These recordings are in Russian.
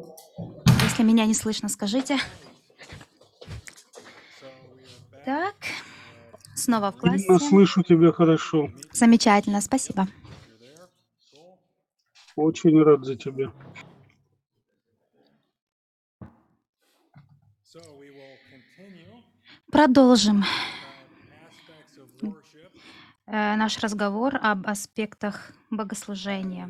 Если меня не слышно, скажите. Так, снова в Видно, классе. слышу тебя хорошо. Замечательно, спасибо. Очень рад за тебя. Продолжим наш разговор об аспектах богослужения.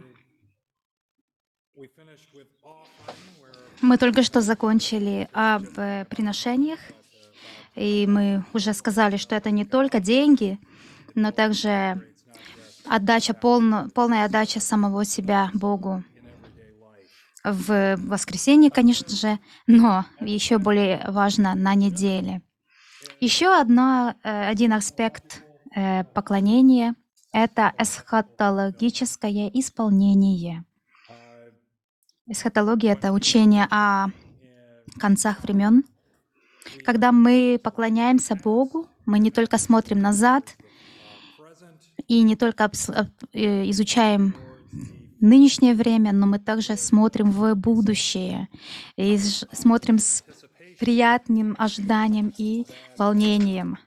Мы только что закончили об приношениях, и мы уже сказали, что это не только деньги, но также полная отдача самого себя Богу в воскресенье, конечно же, но еще более важно на неделе. Еще один аспект поклонения — это эсхатологическое исполнение. Эсхатология — это учение о концах времен. Когда мы поклоняемся Богу, мы не только смотрим назад и не только изучаем нынешнее время, но мы также смотрим в будущее и смотрим с приятным ожиданием и волнением.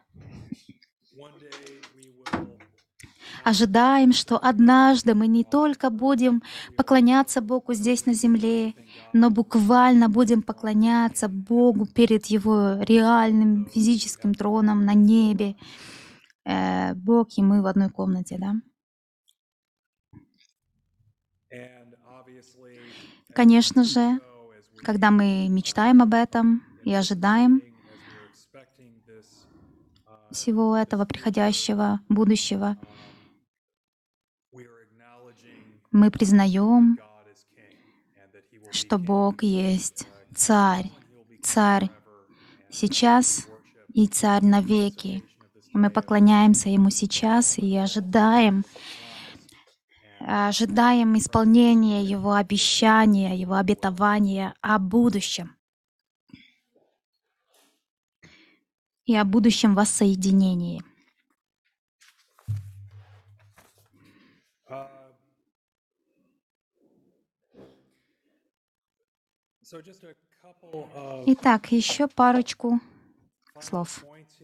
Ожидаем, что однажды мы не только будем поклоняться Богу здесь на земле, но буквально будем поклоняться Богу перед Его реальным физическим троном на небе. Бог и мы в одной комнате, да? Конечно же, когда мы мечтаем об этом и ожидаем всего этого приходящего, будущего, мы признаем, что Бог есть Царь, Царь сейчас и Царь навеки. Мы поклоняемся Ему сейчас и ожидаем исполнения Его обещания, Его обетования о будущем и о будущем воссоединении. Итак, еще парочку слов.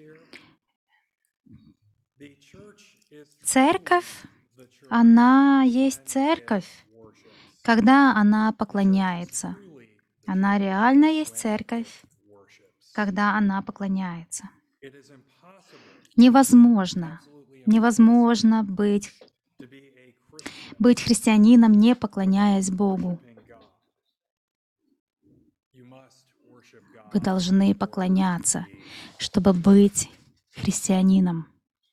Церковь, она есть церковь, когда она поклоняется. Она реально есть церковь, когда она поклоняется. Невозможно быть христианином, не поклоняясь Богу. Вы должны поклоняться, чтобы быть христианином.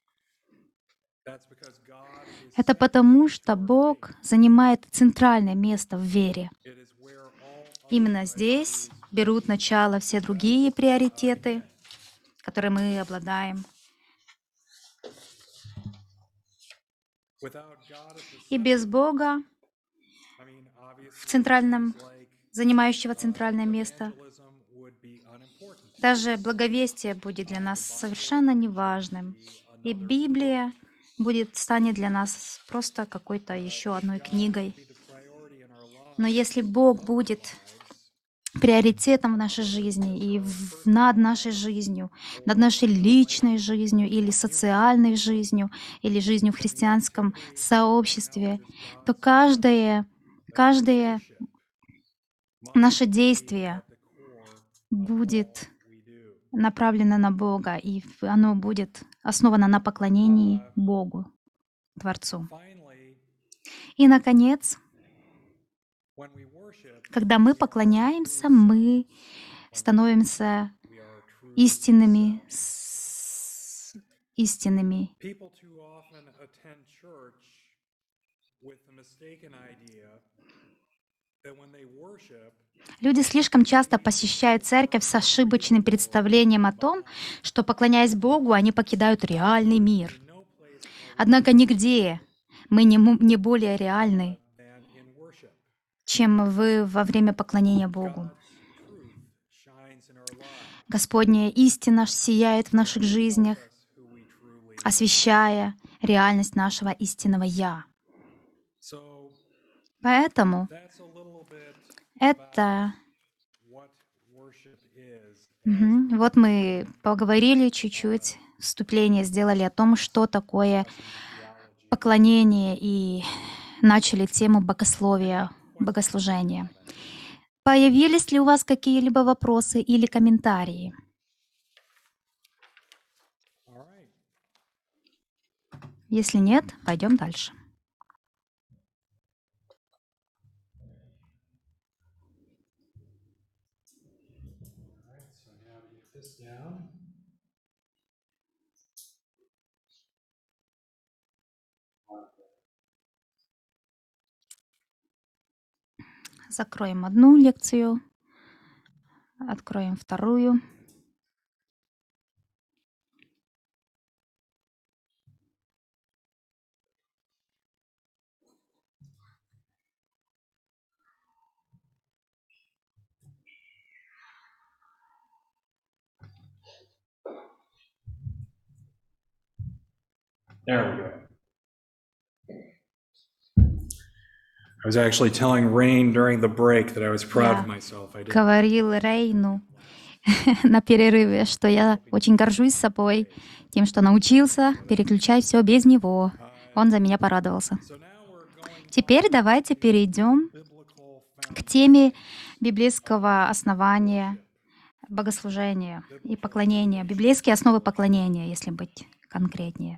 Это потому, что Бог занимает центральное место в вере. Именно здесь берут начало все другие приоритеты, которые мы обладаем. И без Бога, занимающего центральное место, даже благовестие будет для нас совершенно неважным. И Библия станет для нас просто какой-то еще одной книгой. Но если Бог будет приоритетом в нашей жизни и над нашей жизнью, над нашей личной жизнью или социальной жизнью, или жизнью в христианском сообществе, то каждое наше действие будет направлено на Бога, и оно будет основано на поклонении Богу, Творцу. И, наконец, когда мы поклоняемся, мы становимся истинными. Люди слишком часто посещают церковь с ошибочным представлением о том, что, поклоняясь Богу, они покидают реальный мир. Однако нигде мы не более реальны, чем вы во время поклонения Богу. Господняя истина сияет в наших жизнях, освещая реальность нашего истинного «Я». Поэтому это Вот мы поговорили чуть-чуть, вступление сделали о том, что такое поклонение, и начали тему богословия, богослужения. Появились ли у вас какие-либо вопросы или комментарии? Если нет, пойдем дальше. Закроем одну лекцию, откроем вторую. There we go. I was actually telling Rain during the break that I was proud of Я myself. I didn't. говорил Рейну на перерыве, что я очень горжусь собой, тем, что научился переключать все без него. Он за меня порадовался. So now we're going Теперь давайте перейдем biblical к теме библейского основания богослужения и поклонения, библейские основы поклонения, если быть конкретнее.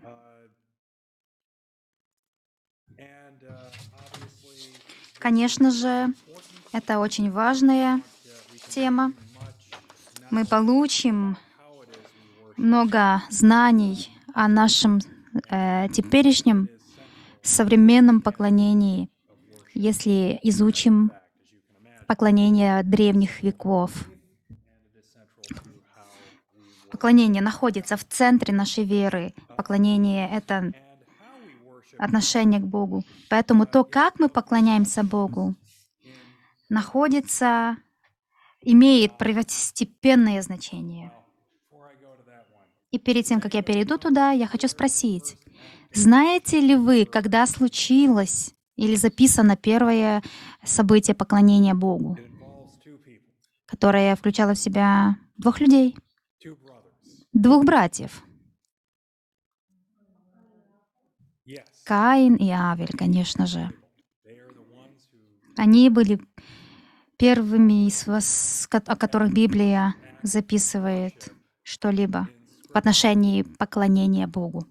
and obviously Конечно же, это очень важная тема. Мы получим много знаний о нашем теперешнем современном поклонении, если изучим поклонение древних веков. Поклонение находится в центре нашей веры. Поклонение — это отношение к Богу. Поэтому то, как мы поклоняемся Богу, имеет первостепенное значение. before I go to that one, И перед тем, как я перейду туда, я хочу спросить, знаете ли вы, когда случилось или записано первое событие поклонения Богу, it involves two people, которое включало в себя двух людей, two brothers. двух братьев, Yes, Каин и Авель, конечно же. they are the ones who Они были первыми из вас, о которых Библия записывает что-либо в отношении поклонения Богу.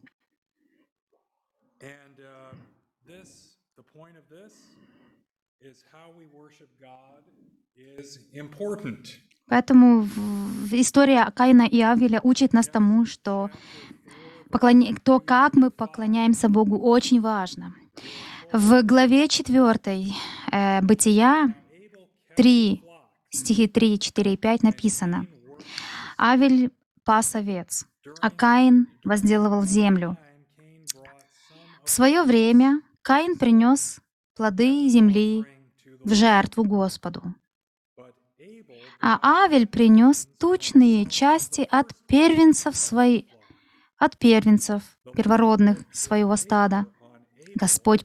and the point of this is how we worship God is important. Поэтому история Каина и Авеля учит нас тому, что то, как мы поклоняемся Богу, очень важно. В главе 4 Бытия 3, стихи 3, 4 и 5 написано: «Авель пас овец, а Каин возделывал землю. В свое время Каин принес плоды земли в жертву Господу, а Авель принес тучные части от первенцев первородных своего стада. Господь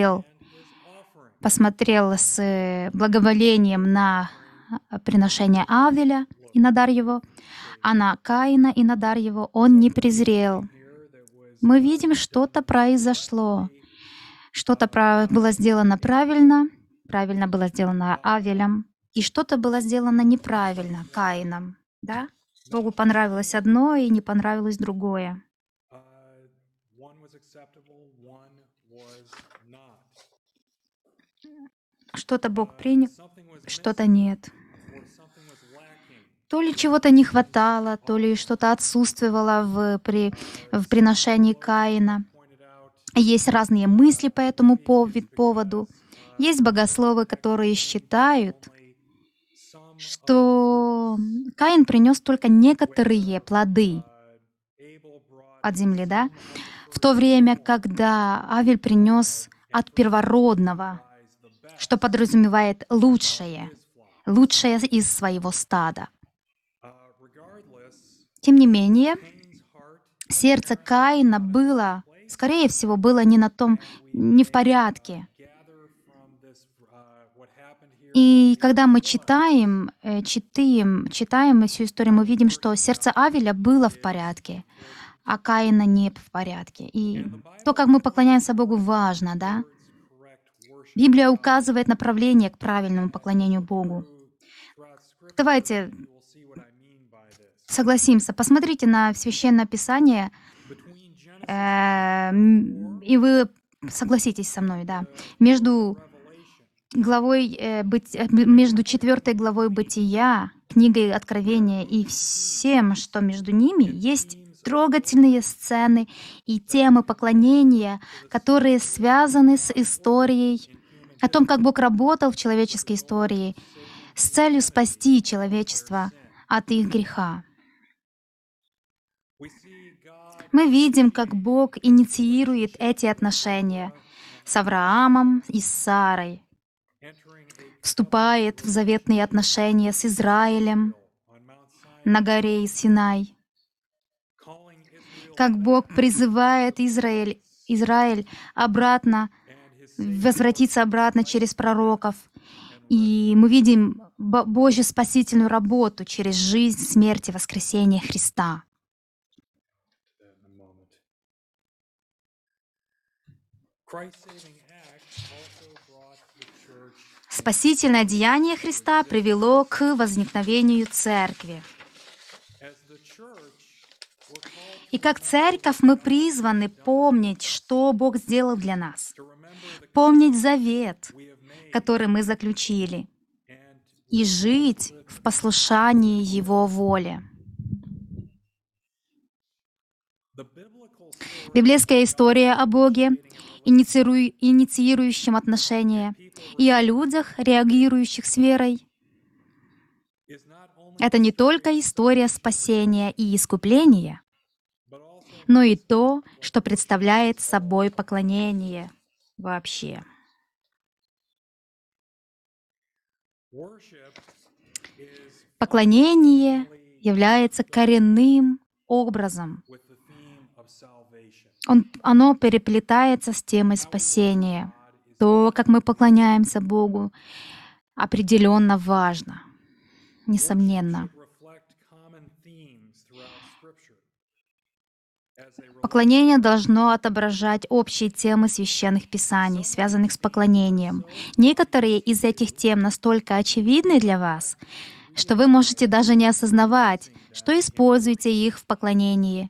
посмотрел с благоволением на приношение Авеля и на дар его, а на Каина и на дар его он не презрел». Мы видим, что-то произошло, что-то было сделано правильно было сделано Авелем, и что-то было сделано неправильно Каином. Да? Богу понравилось одно и не понравилось другое. One was acceptable, one was not. Что-то Бог принял, Something was что-то нет. or something was lacking. То ли чего-то не хватало, то ли что-то отсутствовало в приношении Каина. Pointed out Есть разные мысли по этому поводу. Есть богословы, которые считают, some что Каин принес только некоторые плоды Abel brought от земли, да? В то время, когда Авель принес от первородного, что подразумевает лучшее из своего стада. regardless, Тем не менее, Cain's heart сердце Каина было, скорее всего, было не в порядке. gather from this what happened here И когда мы читаем всю историю, мы видим, что сердце Авеля было в порядке, а Каина не в порядке. И то, как мы поклоняемся Богу, важно, да? Библия указывает направление к правильному поклонению Богу. Давайте согласимся, посмотрите на Священное Писание, и вы согласитесь со мной, да. Между 4 главой Бытия, книгой Откровения и всем, что между ними, есть трогательные сцены и темы поклонения, которые связаны с историей, о том, как Бог работал в человеческой истории с целью спасти человечество от их греха. Мы видим, как Бог инициирует эти отношения с Авраамом и с Сарой, вступает в заветные отношения с Израилем на горе Синай, как Бог призывает Израиль обратно, возвратиться обратно через пророков. И мы видим Божью спасительную работу через жизнь, смерть и воскресение Христа. Спасительное деяние Христа привело к возникновению Церкви. И как Церковь мы призваны помнить, что Бог сделал для нас, помнить завет, который мы заключили, и жить в послушании Его воле. Библейская история о Боге, инициирующем отношения, и о людях, реагирующих с верой, это не только история спасения и искупления, но и то, что представляет собой поклонение вообще. Поклонение является коренным образом. Оно переплетается с темой спасения. То, как мы поклоняемся Богу, определенно важно, несомненно. Поклонение должно отображать общие темы священных писаний, связанных с поклонением. Некоторые из этих тем настолько очевидны для вас, что вы можете даже не осознавать, что используете их в поклонении.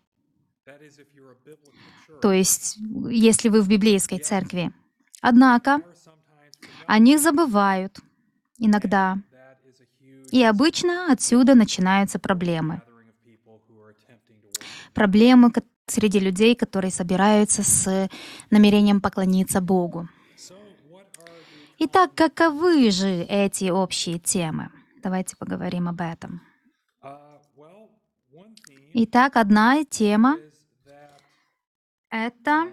То есть, если вы в библейской церкви. Однако, о них забывают иногда. И обычно отсюда начинаются проблемы. Проблемы среди людей, которые собираются с намерением поклониться Богу. Итак, каковы же эти общие темы? Давайте поговорим об этом. Итак, одна тема — это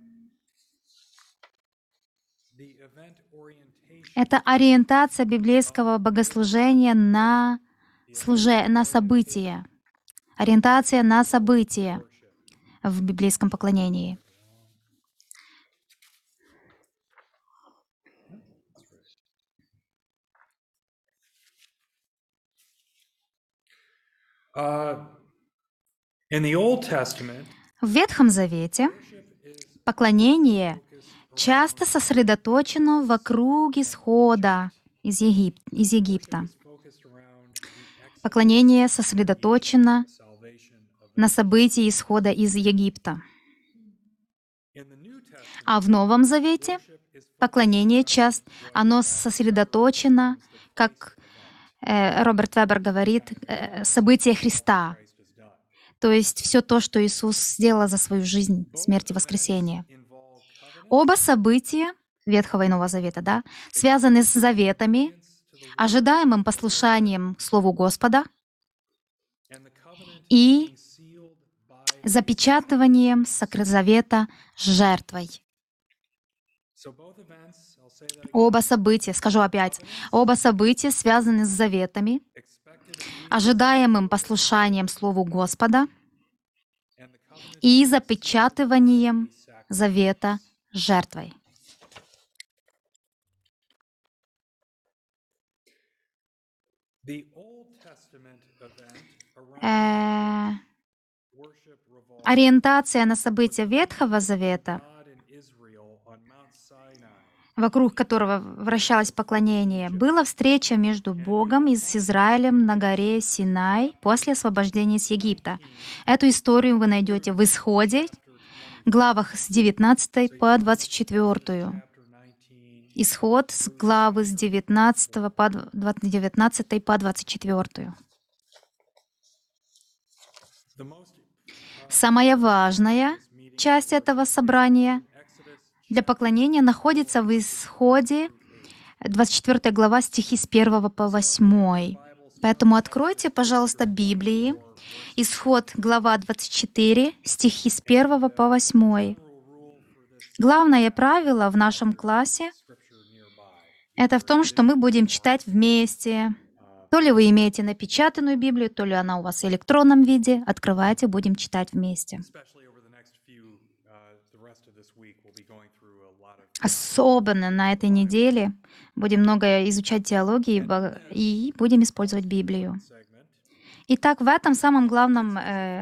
ориентация библейского богослужения на события. Ориентация на события в библейском поклонении. В Ветхом Завете поклонение часто сосредоточено вокруг исхода из Египта. Поклонение сосредоточено на событии исхода из Египта. А в Новом Завете поклонение оно сосредоточено, как Роберт Вебер говорит, события Христа. То есть все то, что Иисус сделал за свою жизнь, смерть и воскресение. Оба события Ветхого и Нового Завета, связаны с заветами, ожидаемым послушанием Слову Господа и запечатыванием Завета жертвой. Оба события, скажу опять, оба события связаны с заветами, ожидаемым послушанием Слову Господа и запечатыванием завета жертвой. The Old Testament event around Э, worship revolved Ориентация на события Ветхого Завета, God and Israel on Mount Sinai. вокруг которого вращалось поклонение, была встреча между Богом и с Израилем на горе Синай после освобождения из Египта. Эту историю вы найдете в Исходе, главах с 19 по 24. Исход с главы с 19 по 19 по 24. The most Самая важная часть этого собрания для поклонения находится в Исходе, 24 глава, стихи с 1 по 8. Поэтому откройте, пожалуйста, Библии. Исход, глава 24, стихи с 1 по 8. Главное правило в нашем классе — это в том, что мы будем читать вместе. То ли вы имеете напечатанную Библию, то ли она у вас в электронном виде. Открывайте, будем читать вместе. especially over the next few, the rest of this week, we'll be going through a lot of Особенно на этой неделе будем много изучать теологии и будем использовать Библию. segment. Итак, в этом самом главном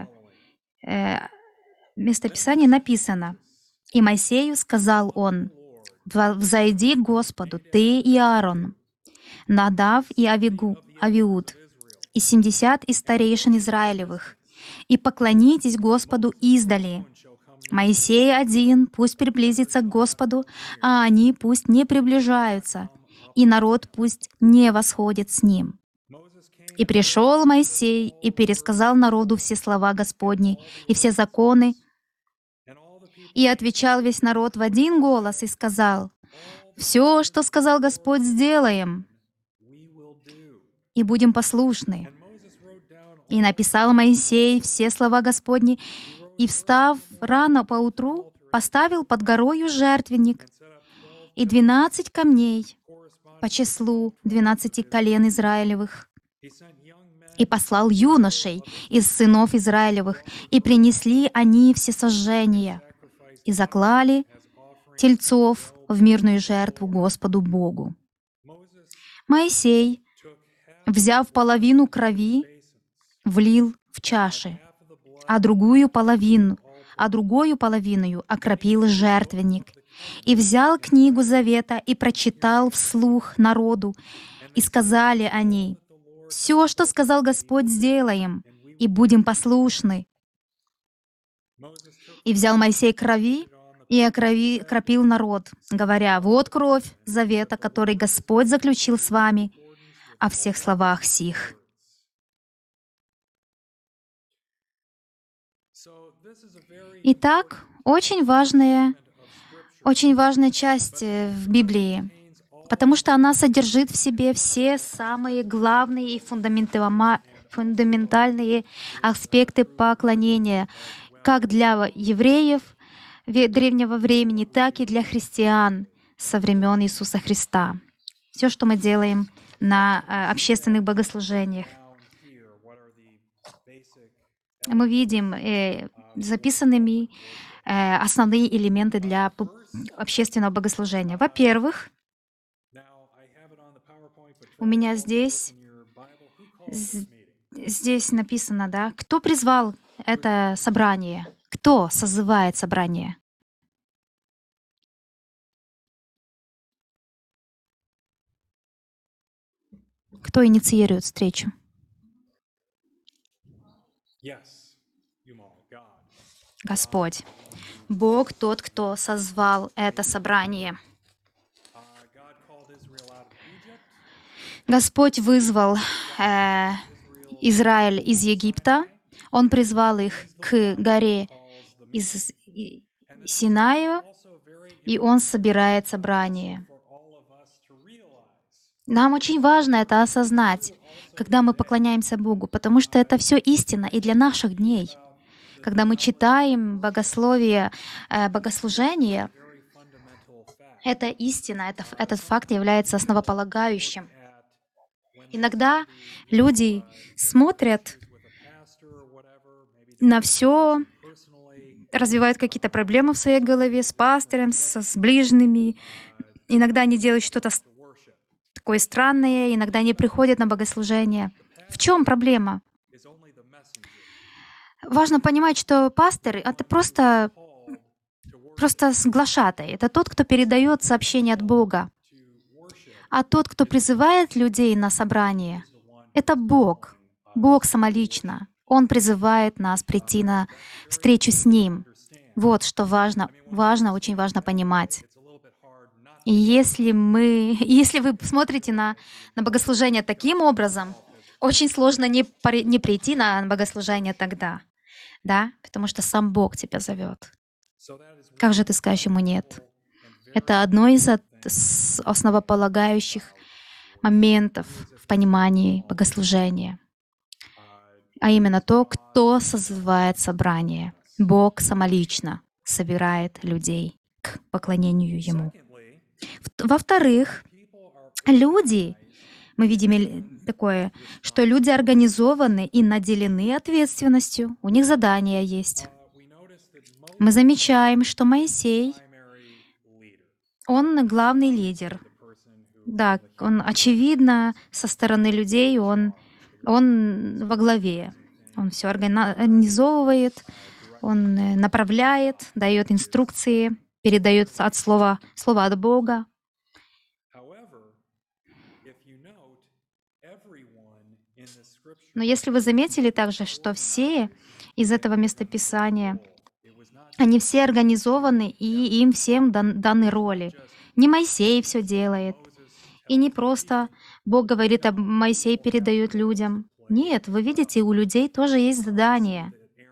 местописании написано: «И Моисею сказал он: взойди к Господу, ты и Аарон, Надав и Авиуд, и 70 из старейшин Израилевых, и поклонитесь Господу издали. Моисей один пусть приблизится к Господу, а они пусть не приближаются, и народ пусть не восходит с ним». И пришел Моисей и пересказал народу все слова Господни и все законы, и отвечал весь народ в один голос и сказал: «Все, что сказал Господь, сделаем, и будем послушны». И написал Моисей все слова Господни, и, встав рано поутру, поставил под горою жертвенник и 12 камней по числу 12 колен Израилевых, и послал юношей из сынов Израилевых, и принесли они всесожжения, и заклали тельцов в мирную жертву Господу Богу. Моисей, взяв половину крови, влил в чаши, а другую половину окропил жертвенник, и взял книгу Завета и прочитал вслух народу, и сказали они: «Все, что сказал Господь, сделаем, и будем послушны». И взял Моисей крови и окропил народ, говоря: «Вот кровь завета, который Господь заключил с вами о всех словах сих». Итак, очень важная часть в Библии, потому что она содержит в себе все самые главные и фундаментальные аспекты поклонения, как для евреев древнего времени, так и для христиан со времен Иисуса Христа. Все, что мы делаем на общественных богослужениях. Мы видим записанными основные элементы для общественного богослужения. Во-первых, у меня здесь написано, да, кто призвал это собрание, кто созывает собрание. Кто инициирует встречу? Господь. Бог тот, кто созвал это собрание. Господь вызвал Израиль из Египта. Он призвал их к горе из Синая, и Он собирает собрание. Нам очень важно это осознать, когда мы поклоняемся Богу, потому что это все истина и для наших дней. Когда мы читаем богословие, богослужение, это истина, этот факт является основополагающим. Иногда люди смотрят на все, развивают какие-то проблемы в своей голове с пастырем, с ближними. Иногда они делают что-то такое странное, иногда не приходят на богослужение. В чем проблема? is only the messenger. Важно понимать, что пастор — это просто глашатай. Это тот, кто передает сообщение от Бога. А тот, кто призывает людей на собрание, это Бог. Бог самолично. Он призывает нас прийти на встречу с Ним. Вот что важно, очень важно понимать. И если вы смотрите на богослужение таким образом, очень сложно не прийти на богослужение тогда, да, потому что сам Бог тебя зовет. Как же ты скажешь ему нет? Это одно из основополагающих моментов в понимании богослужения, а именно то, кто созывает собрание. Бог самолично собирает людей к поклонению Ему. Во-вторых, люди, мы видим такое, что люди организованы и наделены ответственностью, у них задания есть. Мы замечаем, что Моисей, он главный лидер. Да, он, очевидно, со стороны людей, он во главе. Он все организовывает, он направляет, дает инструкции, передает слово от Бога. Но если вы заметили также, что все из этого местописания, они все организованы, и им всем даны роли. Не Моисей все делает, и не просто Бог говорит, а Моисей передает людям. Нет, вы видите, у людей тоже есть задание.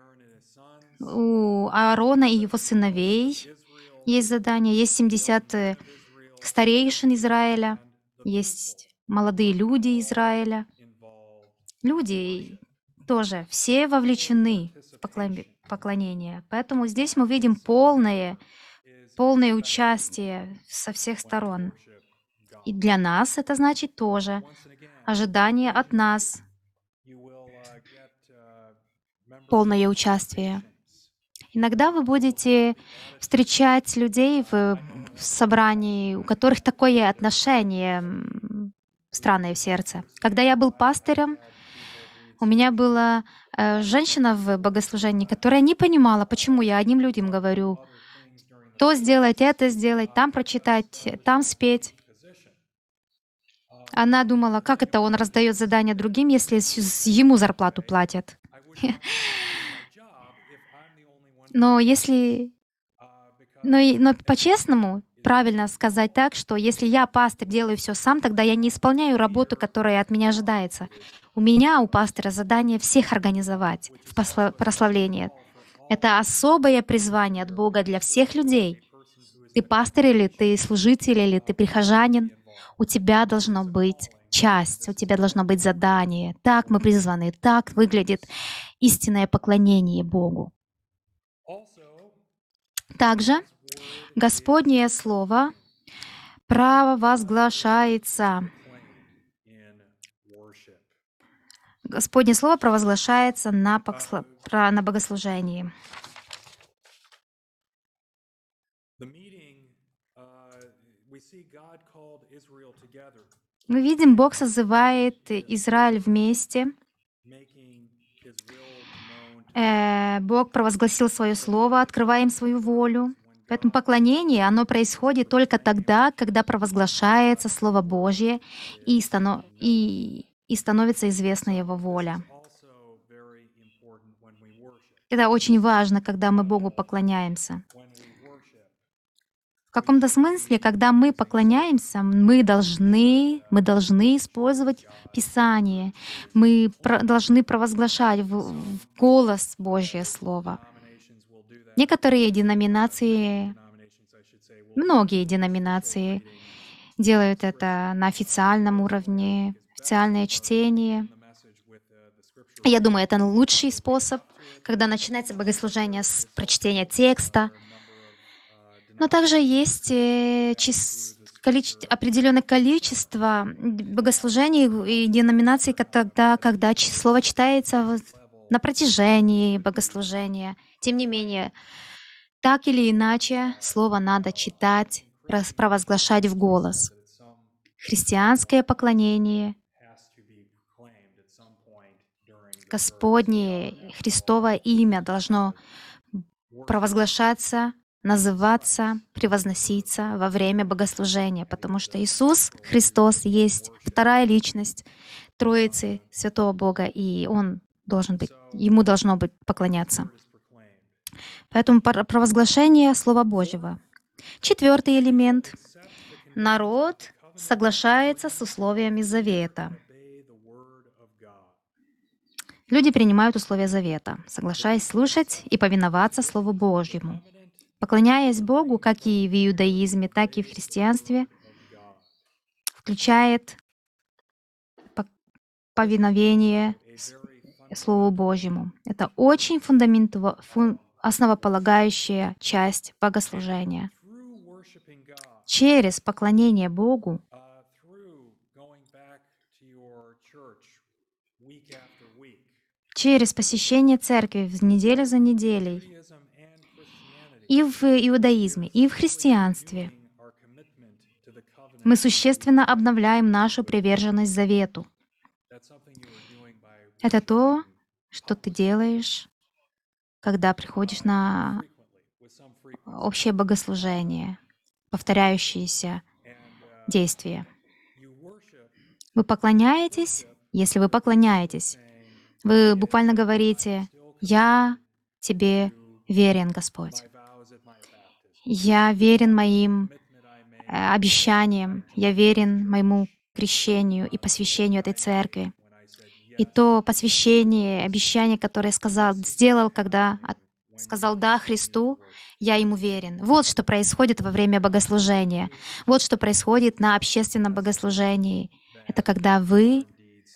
У Аарона и его сыновей есть задание, есть 70 старейшин Израиля, есть молодые люди Израиля. Люди тоже все вовлечены в поклонение. Поэтому здесь мы видим полное участие со всех сторон. И для нас это значит тоже ожидание от нас, полное участие. Иногда вы будете встречать людей в собрании, у которых такое отношение странное в сердце. Когда я был пастырем, у меня была женщина в богослужении, которая не понимала, почему я одним людям говорю, то сделать, это сделать, там прочитать, там спеть. Она думала, как это он раздает задания другим, если ему зарплату платят. Но по-честному, правильно сказать так, что если я, пастор, делаю все сам, тогда я не исполняю работу, которая от меня ожидается. У пастора, задание всех организовать в прославление. Это особое призвание от Бога для всех людей. Ты пастор или ты служитель, или ты прихожанин, у тебя должно быть часть, у тебя должно быть задание. Так мы призваны, так выглядит истинное поклонение Богу. Также Господнее Слово провозглашается. Господнее Слово провозглашается на богослужении. Мы видим, Бог созывает Израиль вместе. Бог провозгласил свое слово, открывая им свою волю. Поэтому поклонение, оно происходит только тогда, когда провозглашается Слово Божье и становится известна Его воля. Это очень важно, когда мы Богу поклоняемся. В каком-то смысле, когда мы поклоняемся, мы должны использовать Писание, мы должны провозглашать в голос Божье Слово. Некоторые деноминации, многие деноминации делают это на официальном уровне, официальное чтение. Я думаю, это лучший способ, когда начинается богослужение с прочтения текста. Но также есть определенное количество богослужений и деноминаций, когда слово читается на протяжении богослужения. Тем не менее, так или иначе, слово надо читать, провозглашать в голос. Христианское поклонение, has to be proclaimed at some point during the service. Господне, Христово имя должно провозглашаться, называться, превозноситься во время богослужения, потому что Иисус Христос есть вторая личность Троицы Святого Бога, и Он должен быть, Ему должно быть поклоняться. Word is proclaimed. Поэтому провозглашение Слова Божьего. Четвертый элемент. Народ соглашается с условиями завета. Obey the word of God. Люди принимают условия завета, соглашаясь слушать и повиноваться Слову Божьему, поклоняясь Богу, как и в иудаизме, так и в христианстве, включает повиновение Слову Божьему. Это очень основополагающая часть богослужения. Through worshiping God, Через поклонение Богу, through going back to your church week after week, через посещение церкви неделю за неделей, Judaism and Christianity, и в иудаизме, и в христианстве, our commitment to the covenant. мы существенно обновляем нашу приверженность завету. That's something you are doing by Это то, что ты делаешь, когда приходишь на frequently, with some frequency. общее богослужение, повторяющиеся действия. You worship Вы поклоняетесь? Если вы поклоняетесь, вы буквально говорите: «Я тебе верен, Господь. my vows at my baptism, Я верен моим commitment I made обещаниям, я верен моему крещению и посвящению этой церкви». when I said yes. И то посвящение, обещание, которое сделал, когда сказал «да» Христу, я ему верен. Вот что происходит во время богослужения. Вот что происходит на общественном богослужении. Это когда вы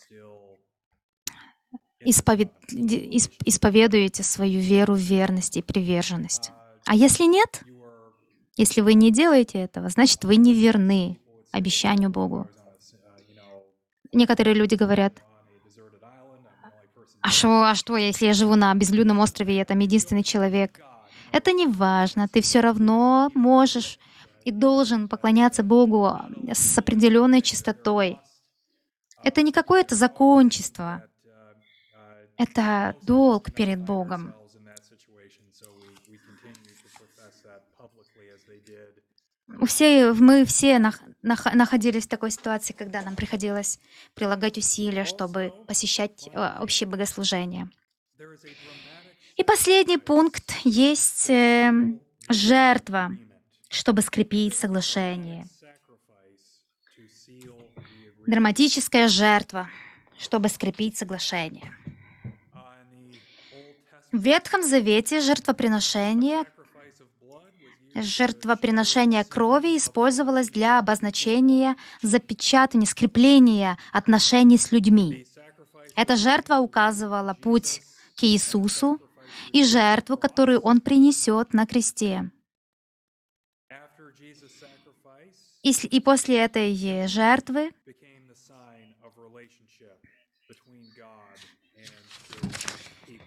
Indeed still исповедуете свою веру, верность и приверженность. А если нет, you are если вы не делаете этого, значит, вы не верны обещанию Богу. Некоторые люди говорят: on a deserted island, I'm the only person. а что, если я живу на безлюдном острове, и я там единственный человек? Это не важно, ты все равно можешь и должен поклоняться Богу с определенной чистотой. Это не какое-то закончество, это долг перед Богом. Ourselves in that situation, so we continue to profess that publicly as they did. Мы все находились в такой ситуации, когда нам приходилось прилагать усилия, чтобы посещать общие богослужения. There is a dramatic И последний пункт есть жертва, чтобы скрепить соглашение. sacrifice to seal the agreement. Драматическая жертва, чтобы скрепить соглашение. In the Old Testament, В Ветхом Завете жертвоприношение, sacrifice of blood was used жертвоприношение крови использовалось для обозначения, запечатывания, скрепления отношений с людьми. sacrifice Эта жертва указывала путь к Иисусу и жертву, которую Он принесет на кресте. after Jesus' sacrifice И после этой жертвы became the sign of relationship between God and His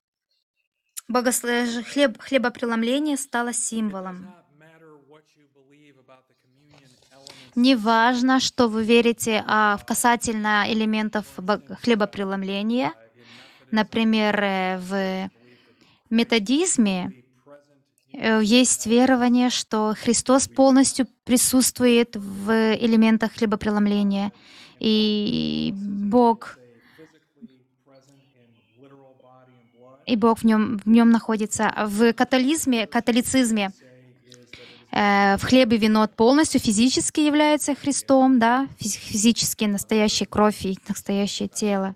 people. хлебопреломление стало символом. Not matter what you believe about the communion elements Неважно, что вы верите в касательно элементов хлебопреломления. Например, в методизме есть верование, что Христос полностью присутствует в элементах хлебопреломления, и Бог present in literal body and blood. и Бог в нем находится. В католицизме в хлеб и вино полностью физически является Христом, да, физически настоящая кровь и настоящее тело.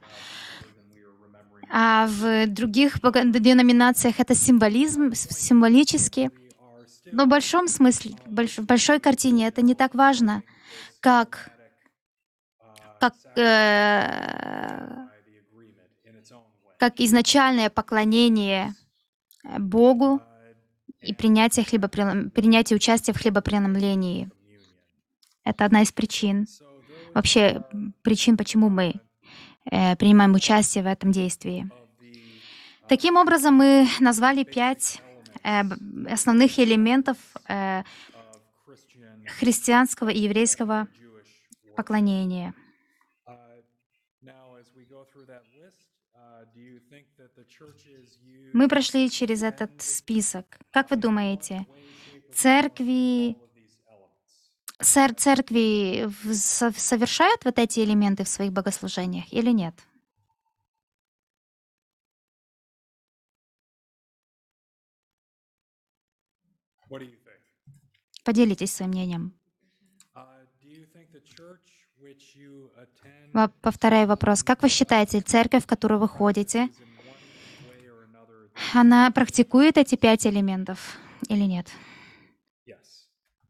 А в других деноминациях это символически. Но в большом смысле, в большой картине это не так важно, как изначальное поклонение Богу и принятие участия в хлебопреломлении. Это одна из причин. Вообще причин, почему мы принимаем участие в этом действии. Таким образом, мы назвали 5 основных элементов христианского и еврейского поклонения. Now, as we go through that list, do you think that the churches Мы use прошли через этот список. Как вы думаете, way, shape, or церкви, all of these elements? церкви совершают вот эти элементы в своих богослужениях или нет? What do you think? Поделитесь своим мнением. Do you think the church which you attend Повторяю вопрос. Как вы считаете, церковь, в которую вы ходите, is in one way or another? она практикует эти 5 элементов или нет? Yes.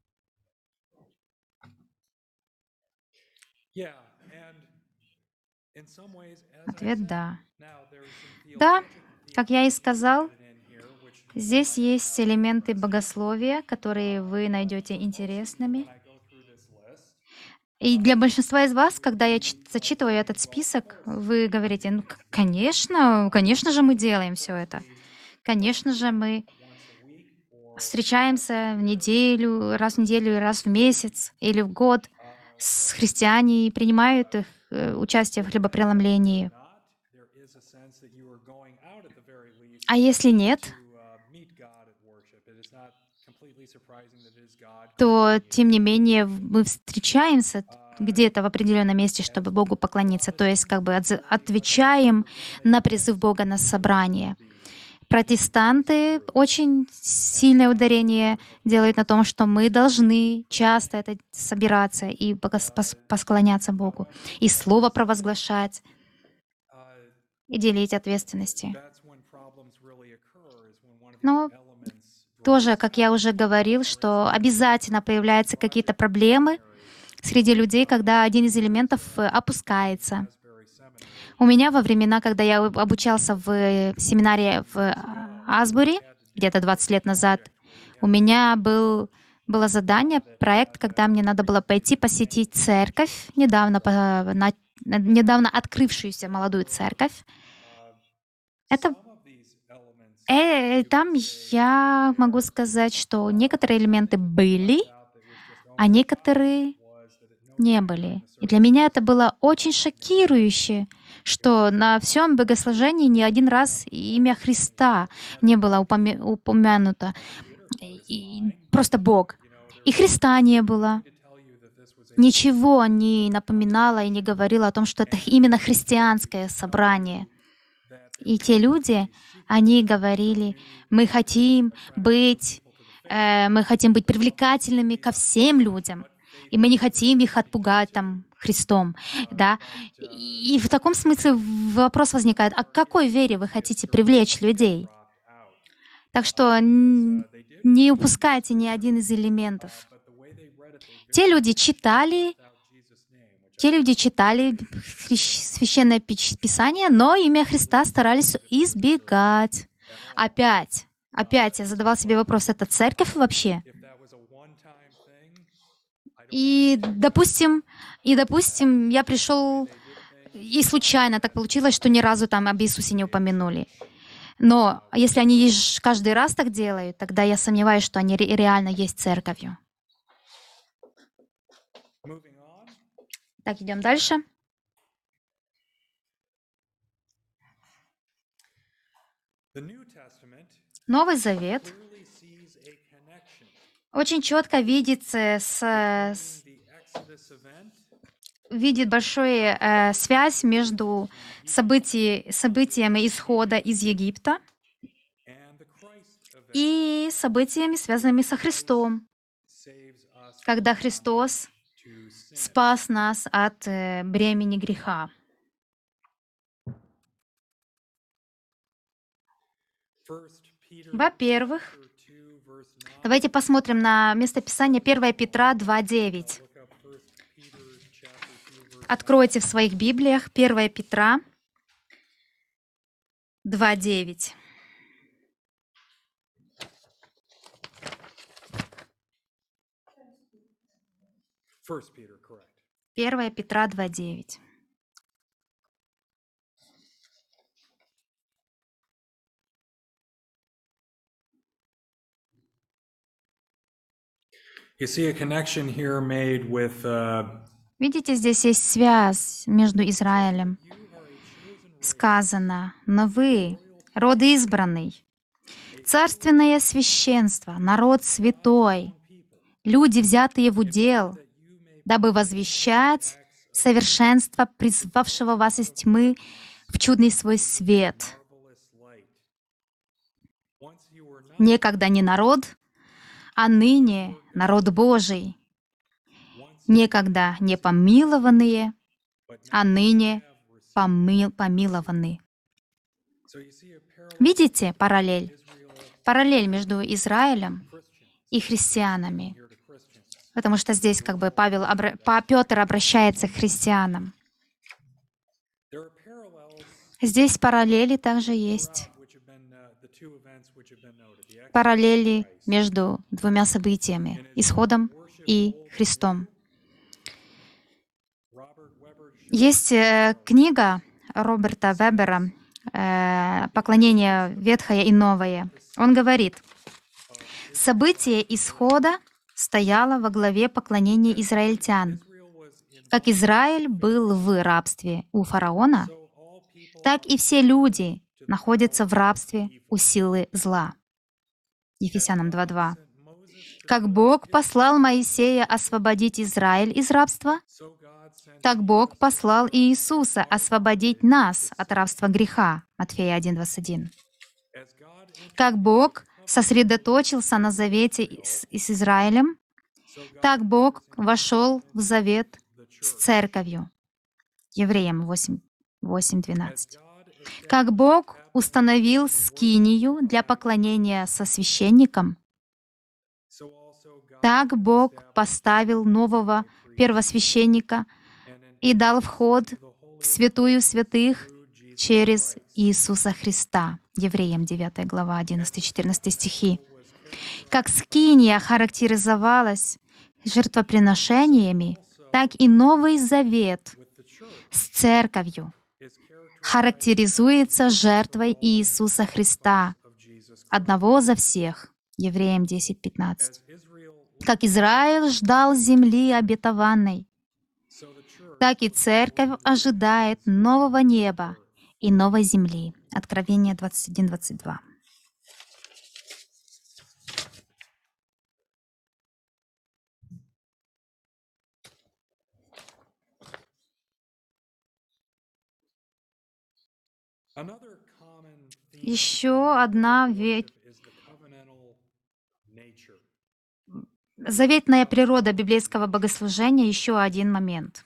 Yeah, and in some ways, as I Ответ said, «да». now there's some Да, theological как я и сказал, added in here, which здесь есть элементы богословия, которые вы найдете интересными. when I go through this list, И для большинства из вас, когда я зачитываю этот список, вы говорите, ну, конечно же мы делаем все это. Конечно же мы once a week or встречаемся в неделю, раз в месяц или в год с христиане и принимают их участие в хлебопреломлении. not, there is a sense that you are going out at the very least А если нет, to meet God at worship. It is not completely surprising that it is God. то, тем не менее, мы встречаемся где-то в определенном месте, чтобы Богу поклониться. То есть как бы отвечаем на призыв Бога на собрание. Протестанты очень сильное ударение делают на том, что мы должны часто это собираться и посклоняться Богу, и Слово провозглашать, и делить ответственности. That's when problems really occur, is when one of these Но elements тоже, как я уже говорил, что обязательно появляются какие-то проблемы среди людей, когда один из элементов опускается. Asbury Seminary. У меня во времена, когда я обучался в семинаре в Асбури, где-то 20 лет назад, у меня было задание, проект, когда мне надо было пойти посетить церковь, недавно открывшуюся молодую церковь. Это Some of these elements там я могу сказать, что некоторые элементы были, out that was just а некоторые was that it no не были. И для меня это было очень шокирующе, что на всем богослужении ни один раз имя Христа не было упомянуто. Просто Бог. И Христа не было. to tell you that this was a Ничего не напоминало и не говорило о том, что это именно христианское собрание. И те люди, они говорили, мы хотим быть привлекательными ко всем людям, и мы не хотим их отпугать там Христом, да. И в таком смысле вопрос возникает: а к какой вере вы хотите привлечь людей? Так что не упускайте ни один из элементов. Те люди читали священное писание, но имя Христа старались избегать. Опять я задавал себе вопрос: это церковь вообще? if that was a one-time thing, И, допустим, я пришел, и случайно так получилось, что ни разу там об Иисусе не упомянули. Но если они каждый раз так делают, тогда я сомневаюсь, что они реально есть церковью. moving on, Так, идем дальше. the New Testament Новый Завет clearly sees a connection очень четко видит the Exodus event видит большую связь между событием исхода из Египта and the Christ event и событиями, связанными со Христом, saves us когда Христос to sin. спас нас от бремени греха. First Peter Во-первых, 2, verse 9. давайте посмотрим на местописание 1 Петра 2:9. Look up 1 Peter chapter 2, verse Откройте в своих Библиях 1 Петра 2:9. 1 Peter, correct. 1 Петра 2:9. You see a connection here made with Видите, здесь есть связь между Израилем. Сказано, но вы, род избранный, царственное священство, народ святой, люди, взятые в удел, дабы возвещать совершенство, призвавшего вас из тьмы в чудный свой свет. Некогда не народ, а ныне народ Божий. Некогда не помилованные, а ныне помилованы. Видите параллель? Параллель между Израилем и христианами. Потому что здесь как бы Петр обращается к христианам. Здесь параллели также есть. Параллели между двумя событиями, исходом и Христом. Есть книга Роберта Вебера «Поклонение Ветхое и Новое». Он говорит, событие исхода стояло во главе поклонения израильтян. Как Израиль был в рабстве у фараона, так и все люди находятся в рабстве у силы зла. Ефесянам 2:2. Как Бог послал Моисея освободить Израиль из рабства, так Бог послал и Иисуса освободить нас от рабства греха. Матфея 1:21. Как Бог сосредоточился на завете с Израилем, так Бог вошел в завет с церковью. Евреям 8:12. Как Бог установил скинию для поклонения со священником, так Бог поставил нового первосвященника и дал вход в святую святых через Иисуса Христа. Евреям 9 глава, 11-14 стихи. Как скиния характеризовалась жертвоприношениями, так и Новый Завет с церковью характеризуется жертвой Иисуса Христа, одного за всех. Евреям 10:15. Как Израиль ждал земли обетованной, так и церковь ожидает нового неба и новой земли. Откровение 21:22. Еще одна заветная природа библейского богослужения, еще один момент.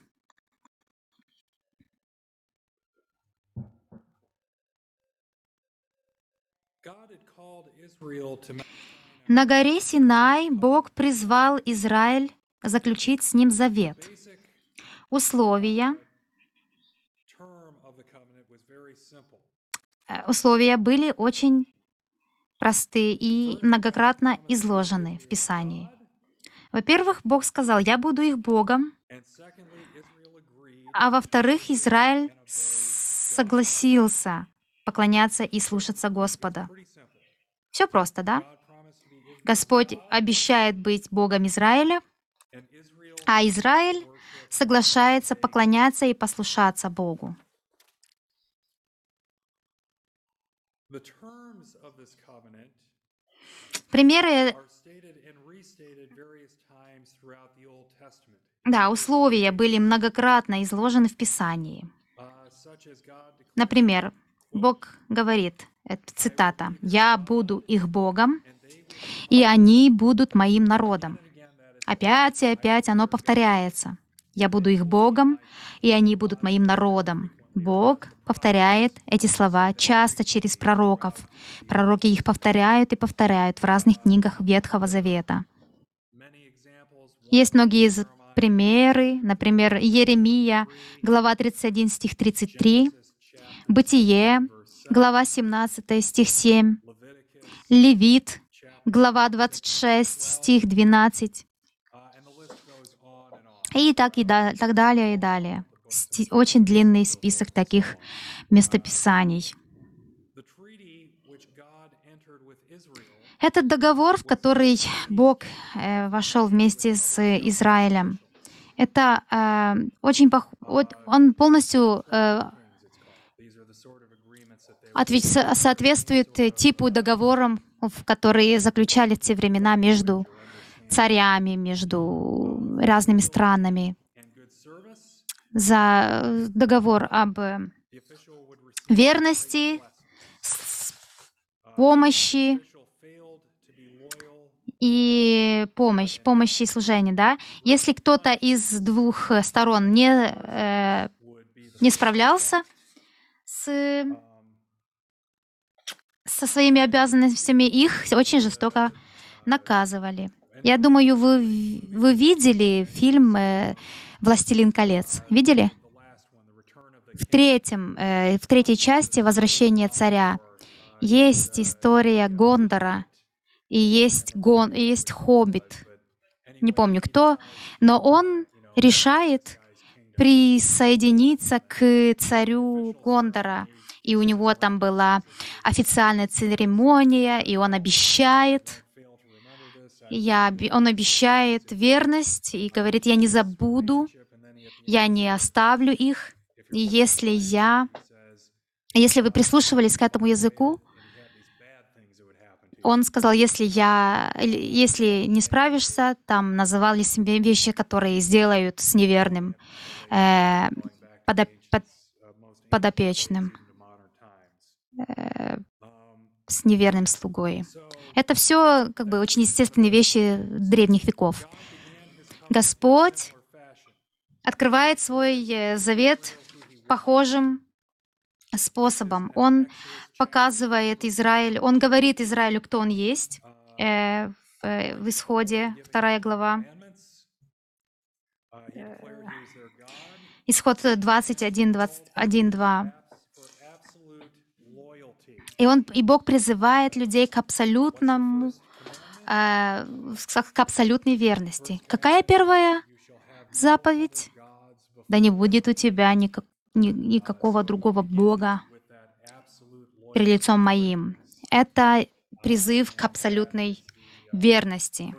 На горе Синай Бог призвал Израиль заключить с ним завет. Условия были очень просты и многократно изложены в Писании. Во-первых, Бог сказал, «Я буду их Богом», а во-вторых, Израиль согласился поклоняться и слушаться Господа. Все просто, да? Господь обещает быть Богом Израиля, а Израиль соглашается поклоняться и послушаться Богу. Примеры, условия были многократно изложены в Писании. Например, Бог говорит, это цитата, «Я буду их Богом, и они будут моим народом». Опять и опять оно повторяется. «Я буду их Богом, и они будут моим народом». Бог повторяет эти слова часто через пророков. Пророки их повторяют и повторяют в разных книгах Ветхого Завета. Есть многие примеры, например, Иеремия, глава 31, стих 33, Бытие, глава 17, стих 7, Левит, глава 26, стих 12, и так далее, и далее. Очень длинный список таких местописаний. Этот договор, в который Бог вошел вместе с Израилем, Это очень он полностью соответствует типу договорам, которые заключали в те времена между царями, между разными странами. За договор об верности, помощи и помощи и служения, да? Если кто-то из двух сторон не справлялся со своими обязанностями, их очень жестоко наказывали. Я думаю, вы видели фильм «Властелин колец». Видели? В третьей части «Возвращение царя» есть история Гондора, и есть хоббит. Не помню кто, но он решает присоединиться к царю Гондора. И у него там была официальная церемония, и он обещает, верность и говорит: «Я не забуду, я не оставлю их». И если вы прислушивались к этому языку, он сказал, если не справишься, там называли себе вещи, которые сделают с неверным подопечным, с неверным слугой. Это все как бы очень естественные вещи древних веков. Господь открывает свой завет похожим способом. Он показывает Израиль, он говорит Израилю, кто он есть, в Исходе, 2 глава. Исход 21:2. И Бог призывает людей к абсолютной верности. Какая первая заповедь? Да не будет у тебя никакого другого Бога перед лицом моим. Это призыв к абсолютной верности.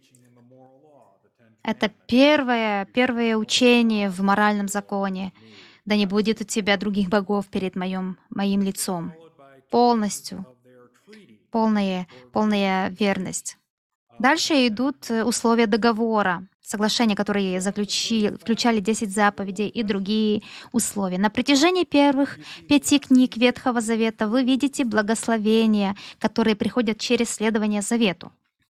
Это первое учение в моральном законе. Да не будет у тебя других богов перед моим лицом. Полностью. Полная верность. Дальше идут условия договора, соглашения, которые включали 10 заповедей и другие условия. На протяжении первых 5 книг Ветхого Завета вы видите благословения, которые приходят через следование завету.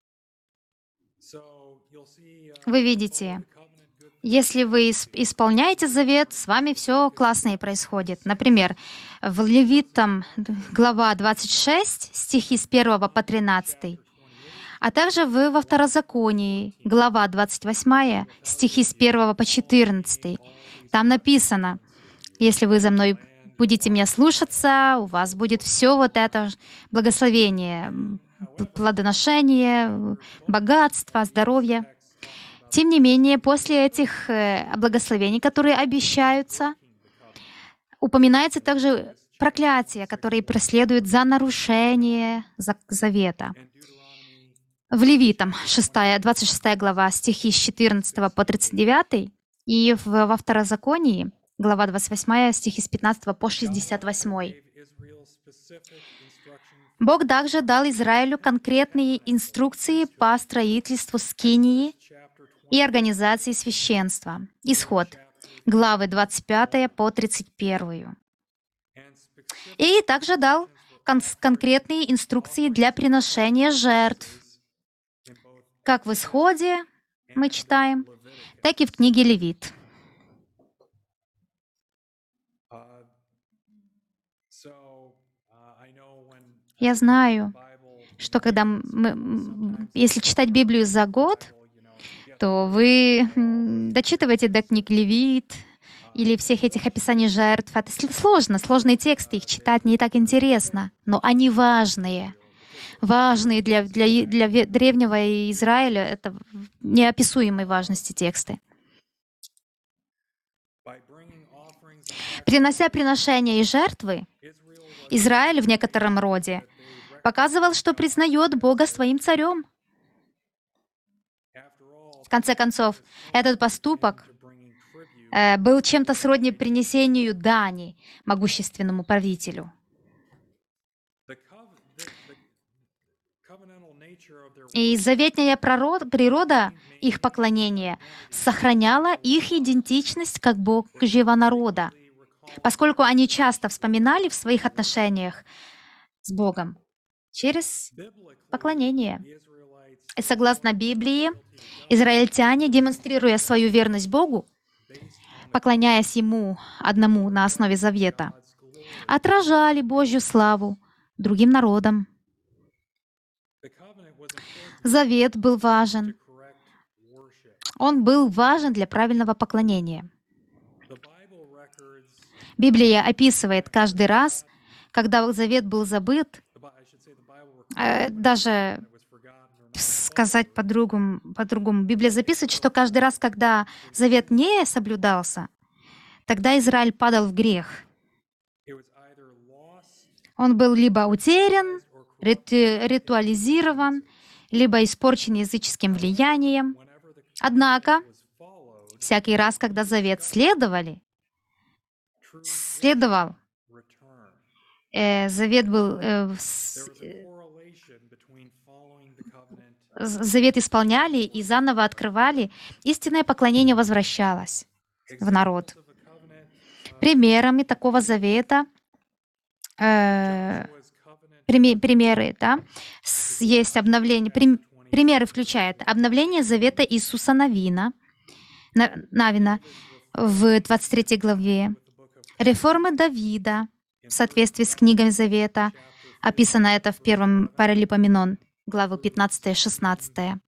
Вы видите, если вы исполняете завет, с вами все классно и происходит. Например, в Левитам глава 26, стихи с 1 по 13, а также во Второзаконии, глава 28, стихи с 1 по 14. Там написано: «Если вы за мной будете меня слушаться, у вас будет все вот это благословение, плодоношение, богатство, здоровье». Тем не менее, после этих благословений, которые обещаются, упоминается также проклятие, которое преследует за нарушение завета. В Левитам 26 глава, стихи с 14 по 39, и во Второзаконии, глава 28, стихи с 15 по 68. Бог также дал Израилю конкретные инструкции по строительству скинии и организации священства. Исход, главы 25 по 31. И также дал конкретные инструкции для приношения жертв, как в Исходе мы читаем, так и в книге Левит. Я знаю, что если читать Библию за год, то вы дочитываете до книг Левит или всех этих описаний жертв. Это сложные тексты, их читать не так интересно, но они важные для древнего Израиля. Это неописуемой важности тексты. Принося приношения и жертвы, Израиль в некотором роде показывал, что признает Бога своим царем. В конце концов, этот поступок был чем-то сродни принесению дани могущественному правителю. The covenantal nature of their И заветная природа их поклонения сохраняла их идентичность как Божьего народа, поскольку они часто вспоминали в своих отношениях с Богом через поклонение. И согласно Библии, израильтяне, демонстрируя свою верность Богу, поклоняясь Ему одному на основе завета, отражали Божью славу другим народам. Завет был важен. Он был важен для правильного поклонения. Библия описывает каждый раз, когда завет был забыт, даже сказать по-другому, Библия записывает, что каждый раз, когда завет не соблюдался, тогда Израиль падал в грех. Он был либо утерян, ритуализирован, либо испорчен языческим влиянием. Однако, всякий раз, когда завет следовал, завет был, завет исполняли и заново открывали, истинное поклонение возвращалось в народ. Примерами такого завета, примеры, да, есть обновление. Примеры включают обновление завета Иисуса Навина в 23 главе, реформы Давида в соответствии с книгой Завета, описано это в первом Паралипоменон, главы 15-16.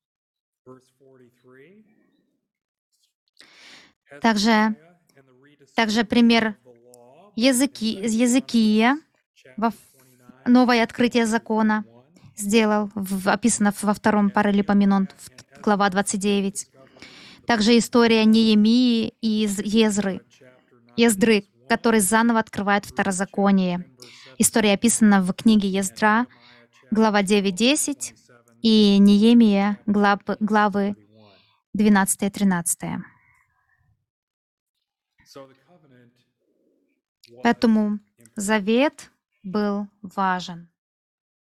Также пример Езекия, новое открытие закона, описано во втором Паралипоменон, глава 29. Также история Неемии и Ездры, который заново открывает второзаконие. История описана в книге Ездра, глава 9-10, и Неемия, главы 12-13. Поэтому завет был важен.